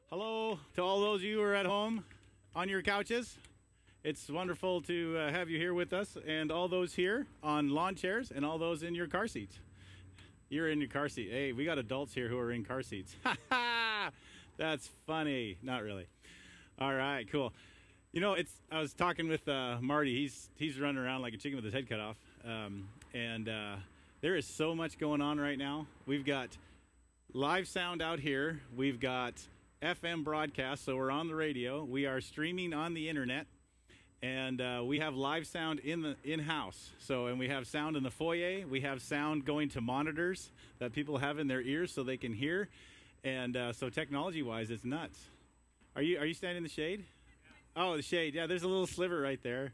Hello to all those of you who are at home on your couches. It's wonderful to have you here with us, and all those here on lawn chairs and all those in your car seats. You're in your car seat. Hey, we got adults here who are in car seats. Ha ha! That's funny. Not really. All right, cool. You know, I was talking with Marty. He's running around like a chicken with his head cut off. There is so much going on right now. We've got live sound out here. We've got FM broadcast, so we're on the radio. We are streaming on the internet, and we have live sound in-house. And we have sound in the foyer. We have sound going to monitors that people have in their ears so they can hear. And so technology-wise, it's nuts. Are you standing in the shade? Yeah. Oh, the shade. Yeah, there's a little sliver right there.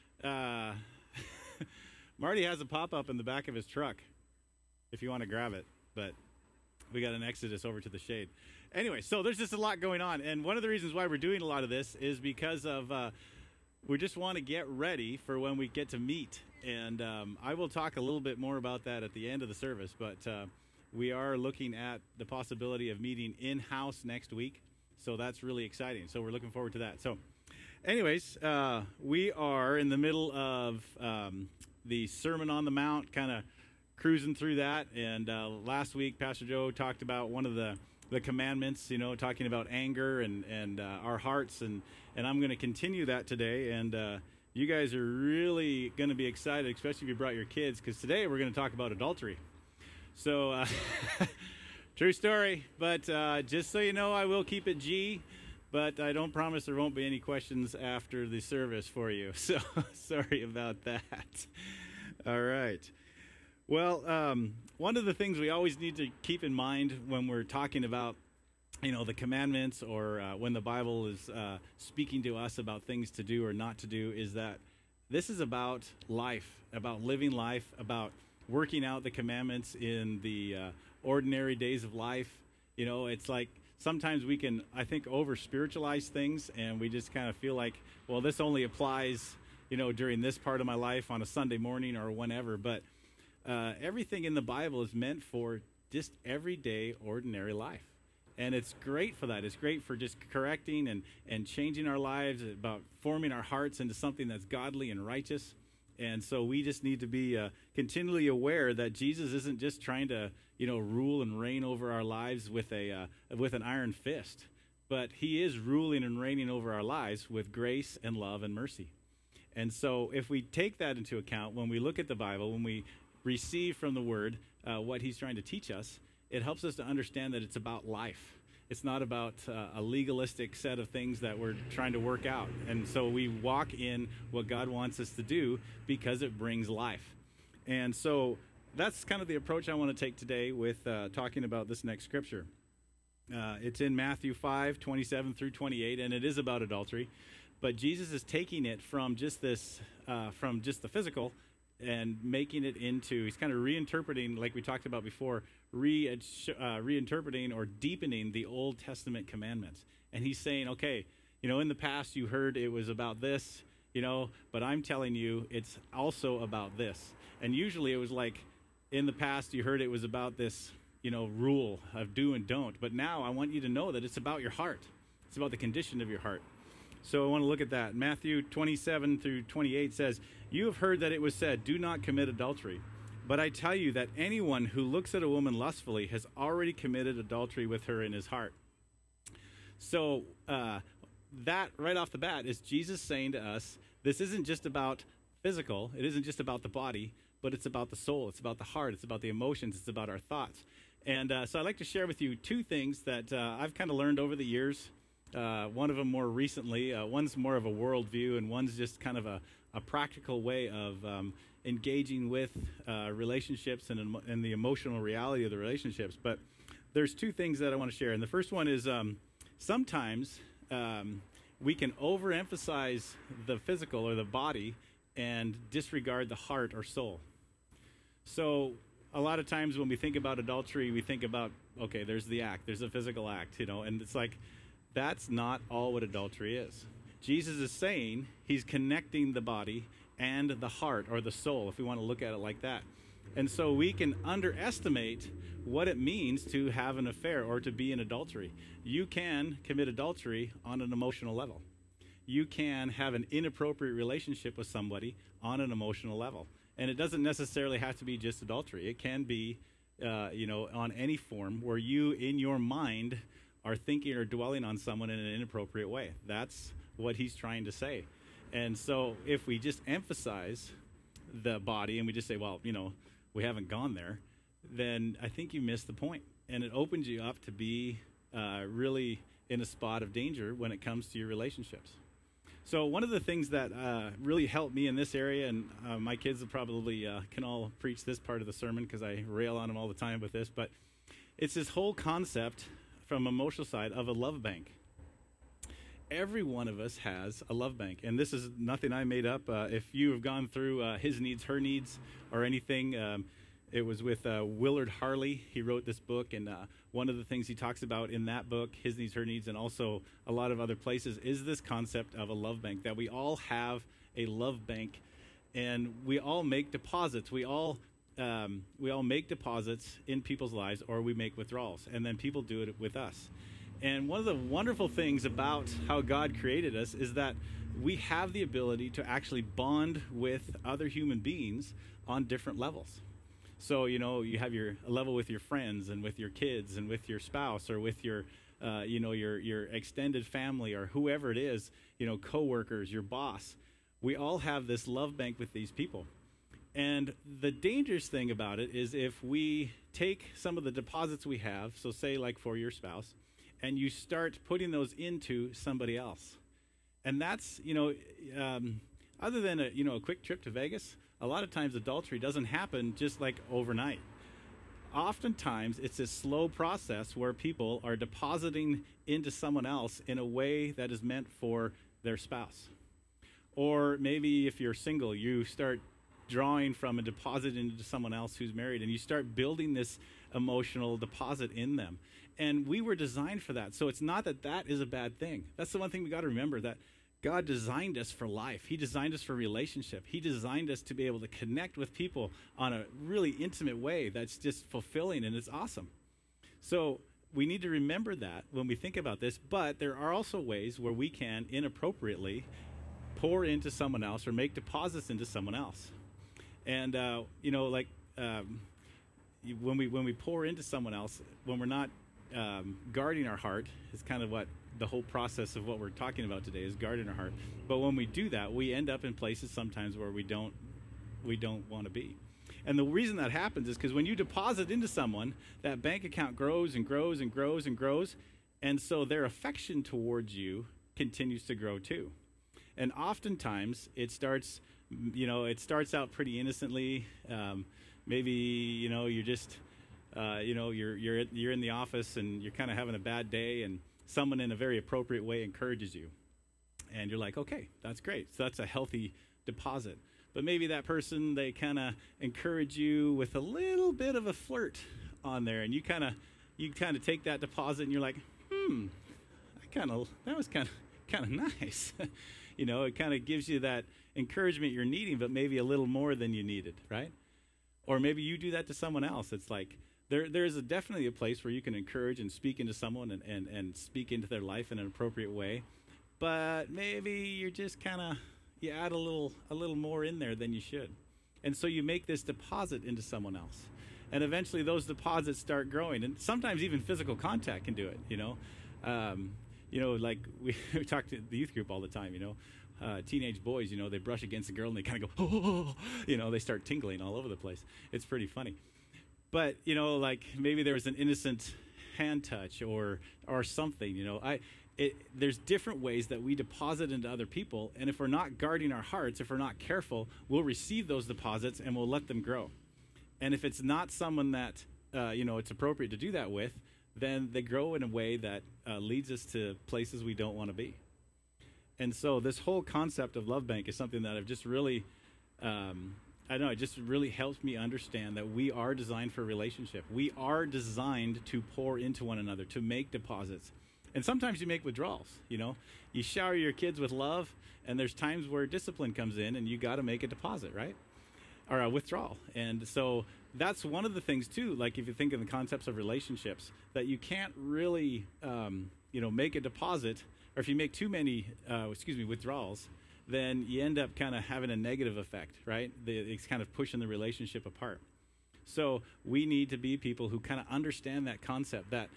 Marty has a pop-up in the back of his truck if you want to grab it, but we got an exodus over to the shade. Anyway, so there's just a lot going on, and one of the reasons why we're doing a lot of this is because of we just want to get ready for when we get to meet, and I will talk a little bit more about that at the end of the service, but we are looking at the possibility of meeting in-house next week, so that's really exciting, so we're looking forward to that. So anyways, we are in the middle of the Sermon on the Mount, kind of cruising through that, and last week Pastor Joe talked about one of the commandments, talking about anger and our hearts, and I'm going to continue that today, and you guys are really going to be excited, especially if you brought your kids, because today we're going to talk about adultery. So, true story, but just so you know, I will keep it G, but I don't promise there won't be any questions after the service for you, so sorry about that. All right. Well, one of the things we always need to keep in mind when we're talking about, the commandments or when the Bible is speaking to us about things to do or not to do is that this is about life, about living life, about working out the commandments in the ordinary days of life. It's like sometimes we can, I think, over-spiritualize things, and we just kind of feel like, well, this only applies, during this part of my life on a Sunday morning or whenever, but everything in the Bible is meant for just everyday, ordinary life. And it's great for that. It's great for just correcting and changing our lives, about forming our hearts into something that's godly and righteous. And so we just need to be continually aware that Jesus isn't just trying to, rule and reign over our lives with an iron fist, but he is ruling and reigning over our lives with grace and love and mercy. And so if we take that into account when we look at the Bible, when we receive from the Word what he's trying to teach us, it helps us to understand that it's about life. It's not about a legalistic set of things that we're trying to work out. And so we walk in what God wants us to do because it brings life. And so that's kind of the approach I want to take today with talking about this next scripture. It's in Matthew 5:27 through 28, and it is about adultery. But Jesus is taking it from just this, from just the physical, and making it into, he's kind of reinterpreting, like we talked about before, reinterpreting or deepening the Old Testament commandments. And he's saying, okay, in the past you heard it was about this, but I'm telling you it's also about this. And usually it was like, in the past you heard it was about this, rule of do and don't. But now I want you to know that it's about your heart. It's about the condition of your heart. So I want to look at that. Matthew 27 through 28 says, "You have heard that it was said, 'Do not commit adultery.' But I tell you that anyone who looks at a woman lustfully has already committed adultery with her in his heart." So that right off the bat is Jesus saying to us, this isn't just about physical. It isn't just about the body, but it's about the soul. It's about the heart. It's about the emotions. It's about our thoughts. And so I'd like to share with you two things that I've kind of learned over the years. One of them more recently. One's more of a worldview, and one's just kind of a practical way of engaging with relationships and the emotional reality of the relationships. But there's two things that I want to share. And the first one is sometimes we can overemphasize the physical or the body and disregard the heart or soul. So a lot of times when we think about adultery, we think about, okay, there's the act, there's a physical act, and it's like, that's not all what adultery is. Jesus is saying he's connecting the body and the heart or the soul, if we want to look at it like that. And so we can underestimate what it means to have an affair or to be in adultery. You can commit adultery on an emotional level. You can have an inappropriate relationship with somebody on an emotional level. And it doesn't necessarily have to be just adultery. It can be, on any form where you, in your mind, are thinking or dwelling on someone in an inappropriate way. That's what he's trying to say. And so if we just emphasize the body and we just say, well, we haven't gone there, then I think you miss the point. And it opens you up to be really in a spot of danger when it comes to your relationships. So one of the things that really helped me in this area, and my kids will probably can all preach this part of the sermon because I rail on them all the time with this, but it's this whole concept from emotional side of a love bank. Every one of us has a love bank, and this is nothing I made up. If you have gone through His Needs, Her Needs, or anything, it was with Willard Harley. He wrote this book, and one of the things he talks about in that book, His Needs, Her Needs, and also a lot of other places, is this concept of a love bank, that we all have a love bank, and we all make deposits. We all make deposits in people's lives, or we make withdrawals, and then people do it with us. And one of the wonderful things about how God created us is that we have the ability to actually bond with other human beings on different levels. So, you have your level with your friends and with your kids and with your spouse or with your, your extended family or whoever it is, coworkers, your boss. We all have this love bank with these people. And the dangerous thing about it is if we take some of the deposits we have, so say like for your spouse, and you start putting those into somebody else. And that's, other than a quick trip to Vegas, a lot of times adultery doesn't happen just like overnight. Oftentimes it's a slow process where people are depositing into someone else in a way that is meant for their spouse. Or maybe if you're single, you start drawing from a deposit into someone else who's married, and you start building this emotional deposit in them. And we were designed for that. So it's not that that is a bad thing. That's the one thing we got to remember, that God designed us for life. He designed us for relationship. He designed us to be able to connect with people on a really intimate way that's just fulfilling, and it's awesome. So we need to remember that when we think about this, but there are also ways where we can inappropriately pour into someone else or make deposits into someone else. And, when we pour into someone else, when we're not guarding our heart, is kind of what the whole process of what we're talking about today is, guarding our heart. But when we do that, we end up in places sometimes where we don't want to be. And the reason that happens is because when you deposit into someone, that bank account grows and grows and grows and grows, and so their affection towards you continues to grow too. And oftentimes it starts out pretty innocently. Maybe you're just you're in the office and you're kind of having a bad day, and someone in a very appropriate way encourages you, and you're like, okay, that's great. So that's a healthy deposit. But maybe that person, they kind of encourage you with a little bit of a flirt on there, and you kind of take that deposit and you're like, that was kind of nice. It kind of gives you that encouragement you're needing, but maybe a little more than you needed, right? Or maybe you do that to someone else. It's like there's definitely a place where you can encourage and speak into someone and speak into their life in an appropriate way. But maybe you're just you add a little more in there than you should. And so you make this deposit into someone else. And eventually those deposits start growing. And sometimes even physical contact can do it, like we talk to the youth group all the time, teenage boys, they brush against a girl and they kind of go, oh, they start tingling all over the place. It's pretty funny. But, like maybe there was an innocent hand touch or something, there's different ways that we deposit into other people. And if we're not guarding our hearts, if we're not careful, we'll receive those deposits and we'll let them grow. And if it's not someone that, it's appropriate to do that with, then they grow in a way that leads us to places we don't want to be. And so this whole concept of love bank is something that I've just really, it just really helps me understand that we are designed for relationship. We are designed to pour into one another, to make deposits. And sometimes you make withdrawals, You shower your kids with love, and there's times where discipline comes in, and you got to make a deposit, right? Or a withdrawal. And so that's one of the things too, like if you think of the concepts of relationships, that you can't really make a deposit, or if you make too many withdrawals, then you end up kind of having a negative effect, right? It's kind of pushing the relationship apart. So we need to be people who kind of understand that concept, that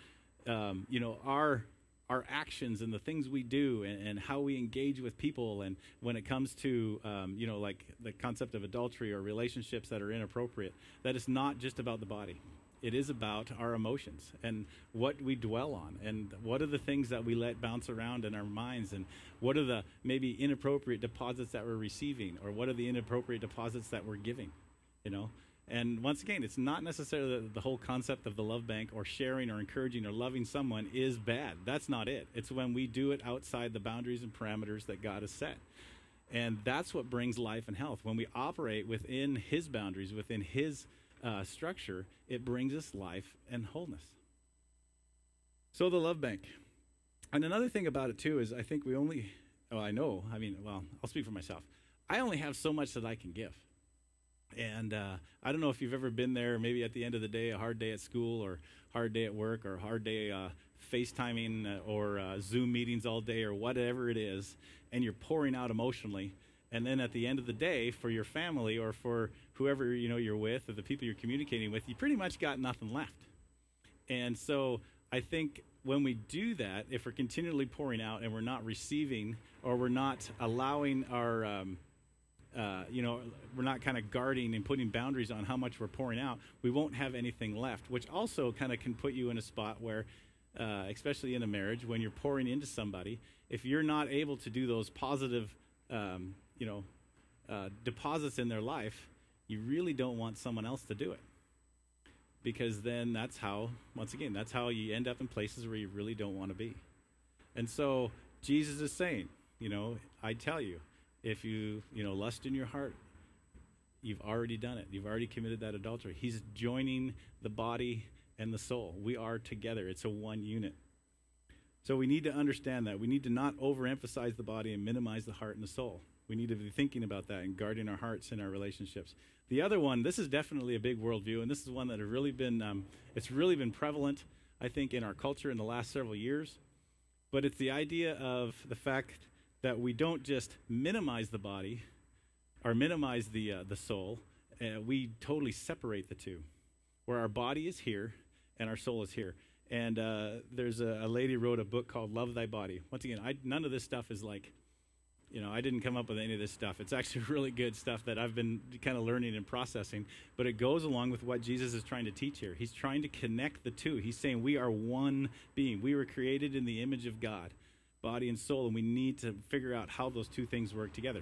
our actions and the things we do, and how we engage with people, and when it comes to like the concept of adultery or relationships that are inappropriate, that it's not just about the body. It is about our emotions and what we dwell on, and what are the things that we let bounce around in our minds, and what are the maybe inappropriate deposits that we're receiving, or what are the inappropriate deposits that we're giving, And once again, it's not necessarily the whole concept of the love bank, or sharing or encouraging or loving someone is bad. That's not it. It's when we do it outside the boundaries and parameters that God has set. And that's what brings life and health. When we operate within his boundaries, within his structure, it brings us life and wholeness. So the love bank. And another thing about it too is I think I'll speak for myself. I only have so much that I can give. And I don't know if you've ever been there, maybe at the end of the day, a hard day at school, or hard day at work, or hard day FaceTiming or Zoom meetings all day, or whatever it is, and you're pouring out emotionally. And then at the end of the day, for your family or for whoever you're with, or the people you're communicating with, you pretty much got nothing left. And so I think when we do that, if we're continually pouring out and we're not receiving, or we're not allowing our we're not kind of guarding and putting boundaries on how much we're pouring out, we won't have anything left, which also kind of can put you in a spot where, especially in a marriage, when you're pouring into somebody, if you're not able to do those positive, deposits in their life, you really don't want someone else to do it. Because then that's how you end up in places where you really don't want to be. And so Jesus is saying, I tell you, if you lust in your heart, you've already done it. You've already committed that adultery. He's joining the body and the soul. We are together. It's a one unit. So we need to understand that. We need to not overemphasize the body and minimize the heart and the soul. We need to be thinking about that and guarding our hearts and our relationships. The other one, this is definitely a big worldview, and this is one that have really been, it's really been prevalent, I think, in our culture in the last several years. But it's the idea of the fact that we don't just minimize the body or minimize the soul. We totally separate the two, where our body is here and our soul is here. And there's a lady wrote a book called Love Thy Body. Once again, none of this stuff is like, I didn't come up with any of this stuff. It's actually really good stuff that I've been kind of learning and processing. But it goes along with what Jesus is trying to teach here. He's trying to connect the two. He's saying we are one being. We were created in the image of God, body and soul, and we need to figure out how those two things work together.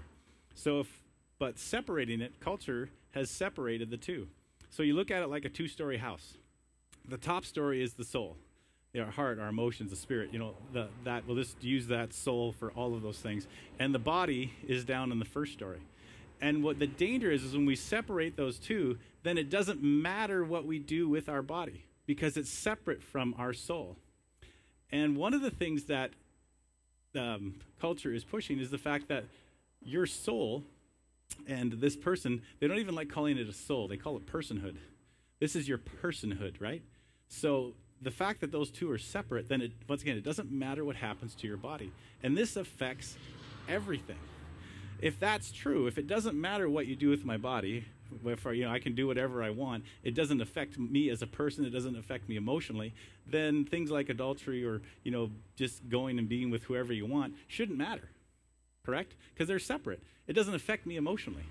But separating it, culture has separated the two. So you look at it like a two-story house. The top story is the soul, our heart, our emotions, the spirit. We'll just use that soul for all of those things. And the body is down in the first story. And what the danger is when we separate those two, then it doesn't matter what we do with our body, because it's separate from our soul. And one of the things that culture is pushing is the fact that your soul and this person, they don't even like calling it a soul. They call it personhood. This is your personhood, right? So the fact that those two are separate, then once again, it doesn't matter what happens to your body. And this affects everything. If that's true, if it doesn't matter what you do with my body, if I can do whatever I want, it doesn't affect me as a person, it doesn't affect me emotionally, then things like adultery or, just going and being with whoever you want shouldn't matter, correct? Because they're separate. It doesn't affect me emotionally.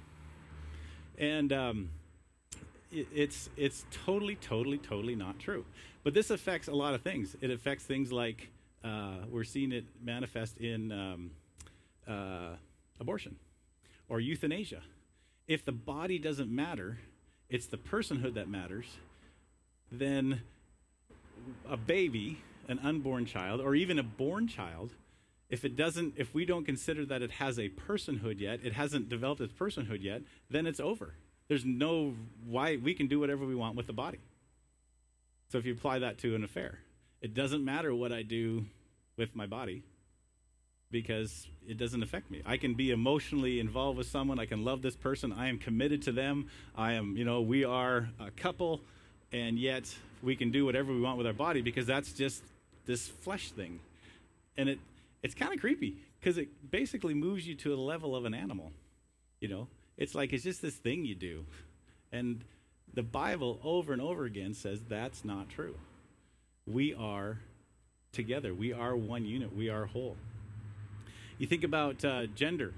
And it's totally, totally, totally not true. But this affects a lot of things. It affects things like we're seeing it manifest in abortion or euthanasia. If the body doesn't matter, it's the personhood that matters, then a baby, an unborn child, or even a born child, if we don't consider that it has a personhood yet, it hasn't developed its personhood yet, then it's over. There's no why we can do whatever we want with the body. So if you apply that to an affair, it doesn't matter what I do with my body. because it doesn't affect me. I can be emotionally involved with someone. I can love this person. I am committed to them. I am, we are a couple, and yet we can do whatever we want with our body because that's just this flesh thing. And it's kind of creepy because it basically moves you to a level of an animal. It's like it's just this thing you do. And the Bible over and over again says that's not true. We are together. We are one unit. We are whole. You think about gender.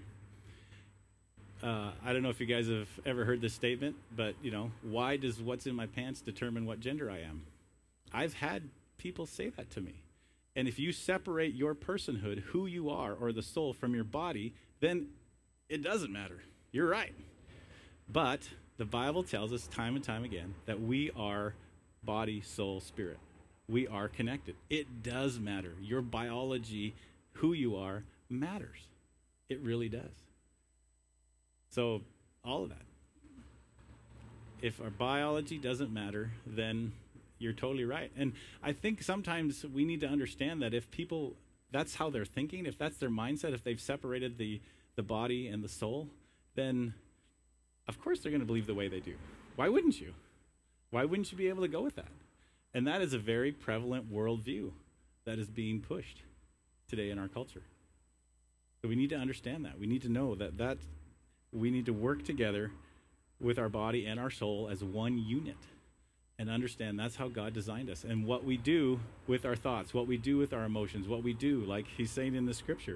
I don't know if you guys have ever heard this statement, but, why does what's in my pants determine what gender I am? I've had people say that to me. And if you separate your personhood, who you are, or the soul from your body, then it doesn't matter. You're right. But the Bible tells us time and time again that we are body, soul, spirit. We are connected. It does matter. Your biology, who you are, matters. It really does. So, all of that. If our biology doesn't matter, then you're totally right. And I think sometimes we need to understand that if people, that's how they're thinking, if that's their mindset, if they've separated the body and the soul, then of course they're going to believe the way they do. Why wouldn't you? Why wouldn't you be able to go with that? And that is a very prevalent worldview that is being pushed today in our culture. So we need to understand that. We need to know that we need to work together with our body and our soul as one unit and understand that's how God designed us. And what we do with our thoughts, what we do with our emotions, what we do, like he's saying in the scripture,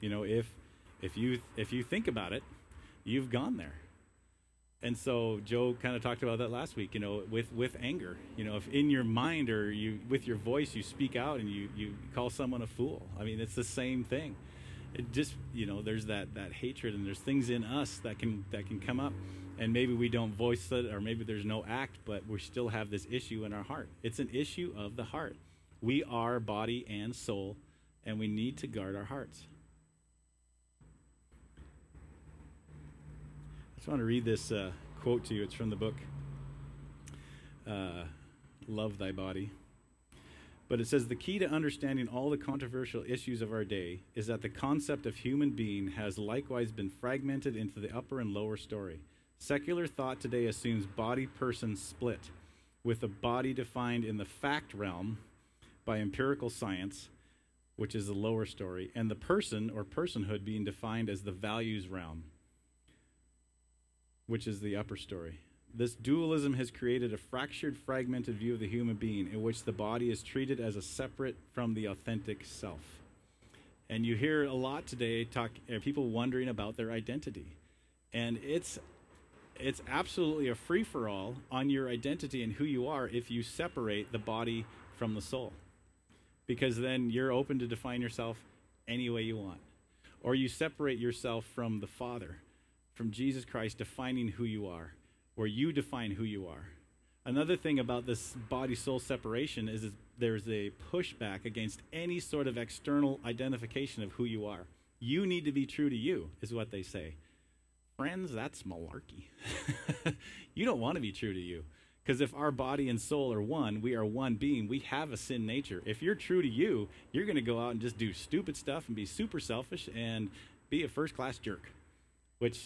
if you think about it, you've gone there. And so Joe kind of talked about that last week, with anger. If in your mind or with your voice you speak out and you call someone a fool. I mean, it's the same thing. It just, there's that hatred, and there's things in us that can come up, and maybe we don't voice it, or maybe there's no act, but we still have this issue in our heart. It's an issue of the heart. We are body and soul, and we need to guard our hearts. I just want to read this quote to you. It's from the book Love Thy Body. But it says, the key to understanding all the controversial issues of our day is that the concept of human being has likewise been fragmented into the upper and lower story. Secular thought today assumes body-person split, with the body defined in the fact realm by empirical science, which is the lower story, and the person or personhood being defined as the values realm, which is the upper story. This dualism has created a fractured, fragmented view of the human being in which the body is treated as a separate from the authentic self. And you hear a lot today people wondering about their identity. And it's absolutely a free-for-all on your identity and who you are if you separate the body from the soul. Because then you're open to define yourself any way you want. Or you separate yourself from the Father, from Jesus Christ defining who you are, where you define who you are. Another thing about this body-soul separation is there's a pushback against any sort of external identification of who you are. You need to be true to you, is what they say. Friends, that's malarkey. You don't want to be true to you. Because if our body and soul are one, we are one being. We have a sin nature. If you're true to you, you're going to go out and just do stupid stuff and be super selfish and be a first-class jerk, which,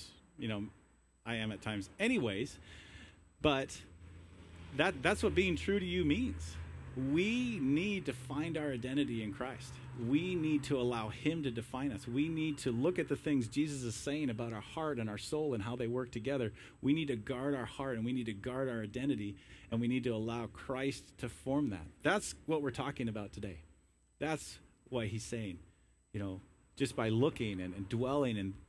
I am at times anyways, but that's what being true to you means. We need to find our identity in Christ. We need to allow him to define us. We need to look at the things Jesus is saying about our heart and our soul and how they work together. We need to guard our heart, and we need to guard our identity, and we need to allow Christ to form that. That's what we're talking about today. That's what he's saying, just by looking and dwelling and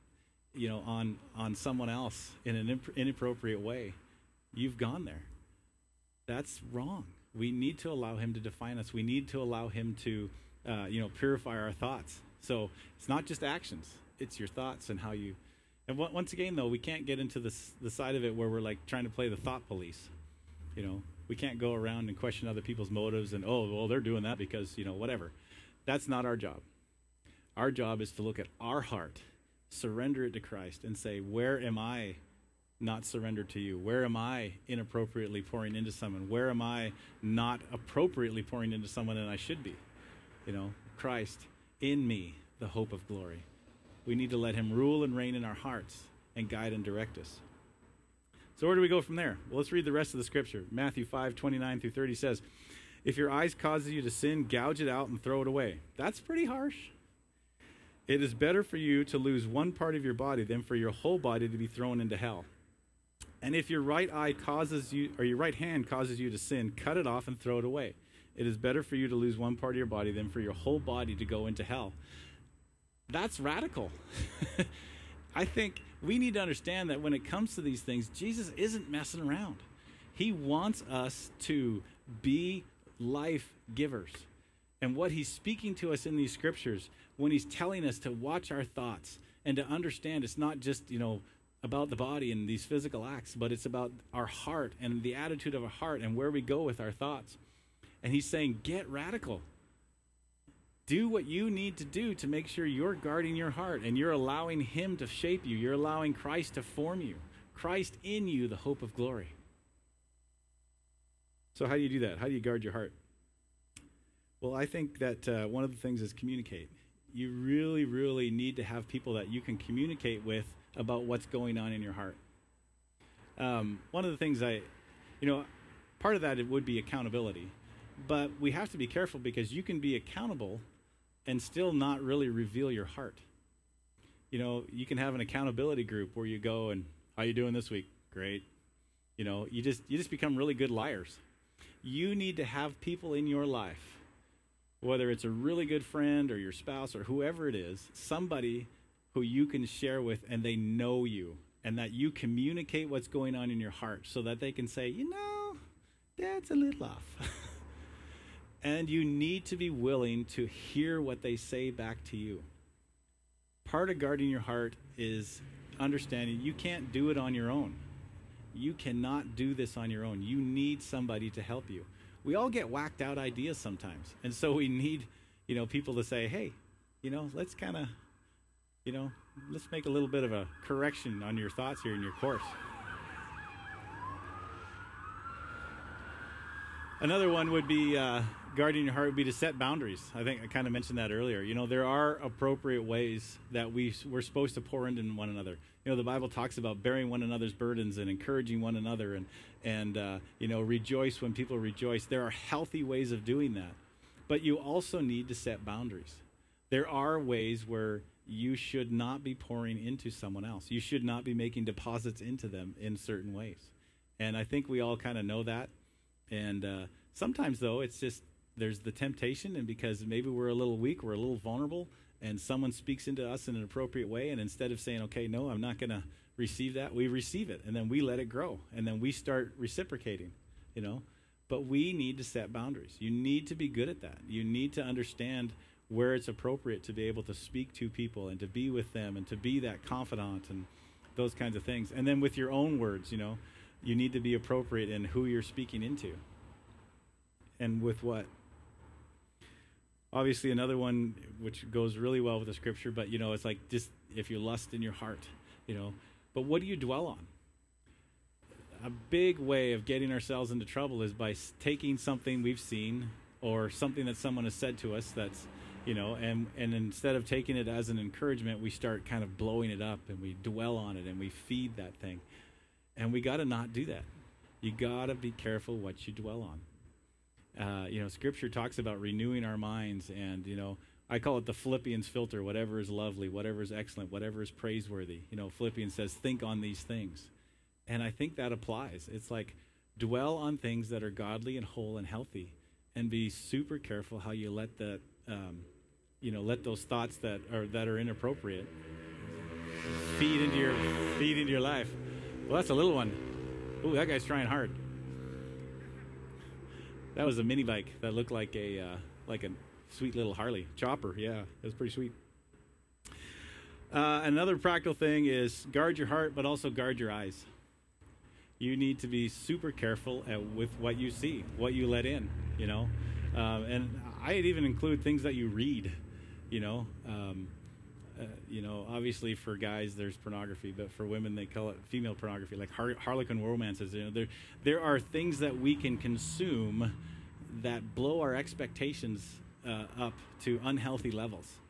on someone else in an inappropriate way, you've gone there. That's wrong. We need to allow him to define us. We need to allow him to, purify our thoughts. So it's not just actions; it's your thoughts and how you. And once again, though, we can't get into the side of it where we're like trying to play the thought police. We can't go around and question other people's motives and they're doing that because whatever. That's not our job. Our job is to look at our heart, surrender it to Christ, and say, where am I not surrendered to you? Where am I inappropriately pouring into someone? Where am I not appropriately pouring into someone and I should be? Christ in me, the hope of glory. We need to let him rule and reign in our hearts and guide and direct us. So where do we go from there? Well, let's read the rest of the scripture. Matthew 5:29 through 30 says, if your eyes causes you to sin, gouge it out and throw it away. That's pretty harsh. It is better for you to lose one part of your body than for your whole body to be thrown into hell. And if your right eye causes you, or your right hand causes you to sin, cut it off and throw it away. It is better for you to lose one part of your body than for your whole body to go into hell. That's radical. I think we need to understand that when it comes to these things, Jesus isn't messing around. He wants us to be life givers. And what he's speaking to us in these scriptures, when he's telling us to watch our thoughts and to understand it's not just, about the body and these physical acts, but it's about our heart and the attitude of our heart and where we go with our thoughts. And he's saying, get radical. Do what you need to do to make sure you're guarding your heart and you're allowing him to shape you. You're allowing Christ to form you. Christ in you, the hope of glory. So how do you do that? How do you guard your heart? Well, I think that one of the things is communicate. You really, really need to have people that you can communicate with about what's going on in your heart. One of the things part of that it would be accountability. But we have to be careful because you can be accountable and still not really reveal your heart. You can have an accountability group where you go and, how you doing this week? Great. You just become really good liars. You need to have people in your life, whether it's a really good friend or your spouse or whoever it is, somebody who you can share with and they know you and that you communicate what's going on in your heart so that they can say, that's a little off. And you need to be willing to hear what they say back to you. Part of guarding your heart is understanding you can't do it on your own. You cannot do this on your own. You need somebody to help you. We all get whacked out ideas sometimes. And so we need, people to say, hey, let's kind of, let's make a little bit of a correction on your thoughts here in your course. Another one would be guarding your heart would be to set boundaries. I think I kind of mentioned that earlier. There are appropriate ways that we're supposed to pour into one another. The Bible talks about bearing one another's burdens and encouraging one another and rejoice when people rejoice. There are healthy ways of doing that. But you also need to set boundaries. There are ways where you should not be pouring into someone else. You should not be making deposits into them in certain ways. And I think we all kind of know that. And sometimes, though, it's just there's the temptation, and because maybe we're a little weak, we're a little vulnerable, and someone speaks into us in an appropriate way, and instead of saying, okay, no, I'm not going to receive that, we receive it, and then we let it grow, and then we start reciprocating, But we need to set boundaries. You need to be good at that. You need to understand where it's appropriate to be able to speak to people and to be with them and to be that confidant and those kinds of things. And then with your own words, you need to be appropriate in who you're speaking into and with what. Obviously, another one which goes really well with the scripture, but, it's like just if you lust in your heart, But what do you dwell on? A big way of getting ourselves into trouble is by taking something we've seen or something that someone has said to us that's, and instead of taking it as an encouragement, we start kind of blowing it up and we dwell on it and we feed that thing. And we got to not do that. You got to be careful what you dwell on. Scripture talks about renewing our minds, and, I call it the Philippians filter, whatever is lovely, whatever is excellent, whatever is praiseworthy. Philippians says, think on these things. And I think that applies. It's like, dwell on things that are godly and whole and healthy, and be super careful how you let that, let those thoughts that are inappropriate feed into your life. Well, that's a little one. Ooh, that guy's trying hard. That was a mini bike that looked like a sweet little Harley chopper. Yeah, it was pretty sweet. Another practical thing is guard your heart, but also guard your eyes. You need to be super careful with what you see, what you let in. And I'd even include things that you read. Obviously for guys there's pornography, but for women they call it female pornography, like harlequin romances. There are things that we can consume that blow our expectations up to unhealthy levels.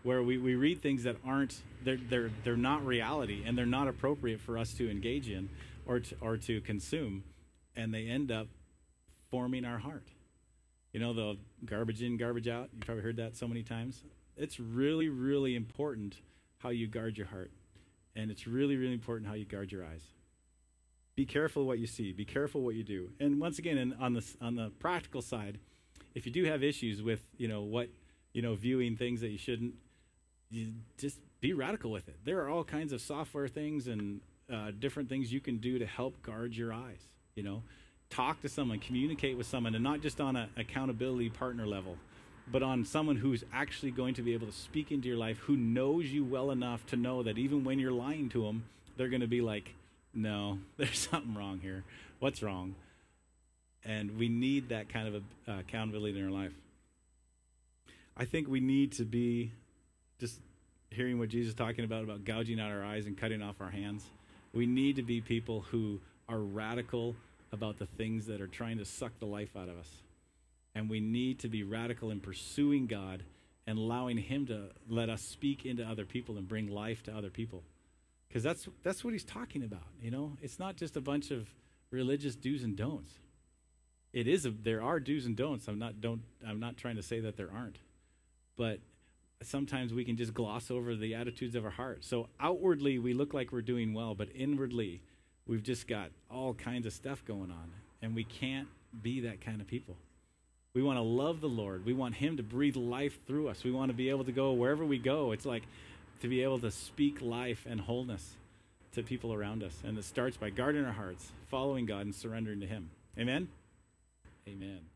where we read things that aren't they're not reality, and they're not appropriate for us to engage in or to consume, and they end up forming our heart. You know, the garbage in, garbage out. You've probably heard that so many times. It's really, really important how you guard your heart. And it's really, really important how you guard your eyes. Be careful what you see. Be careful what you do. And once again, on the practical side, if you do have issues with, viewing things that you shouldn't, you just be radical with it. There are all kinds of software things and different things you can do to help guard your eyes, Talk to someone, communicate with someone, and not just on an accountability partner level, but on someone who's actually going to be able to speak into your life, who knows you well enough to know that even when you're lying to them, they're going to be like, no, there's something wrong here. What's wrong? And we need that kind of accountability in our life. I think we need to be, just hearing what Jesus is talking about gouging out our eyes and cutting off our hands. We need to be people who are radical about the things that are trying to suck the life out of us. And we need to be radical in pursuing God and allowing him to let us speak into other people and bring life to other people. Because that's what he's talking about, It's not just a bunch of religious do's and don'ts. There are do's and don'ts. I'm not trying to say that there aren't. But sometimes we can just gloss over the attitudes of our heart. So outwardly we look like we're doing well, but inwardly we've just got all kinds of stuff going on, and we can't be that kind of people. We want to love the Lord. We want him to breathe life through us. We want to be able to go wherever we go. It's like to be able to speak life and wholeness to people around us. And it starts by guarding our hearts, following God, and surrendering to him. Amen? Amen.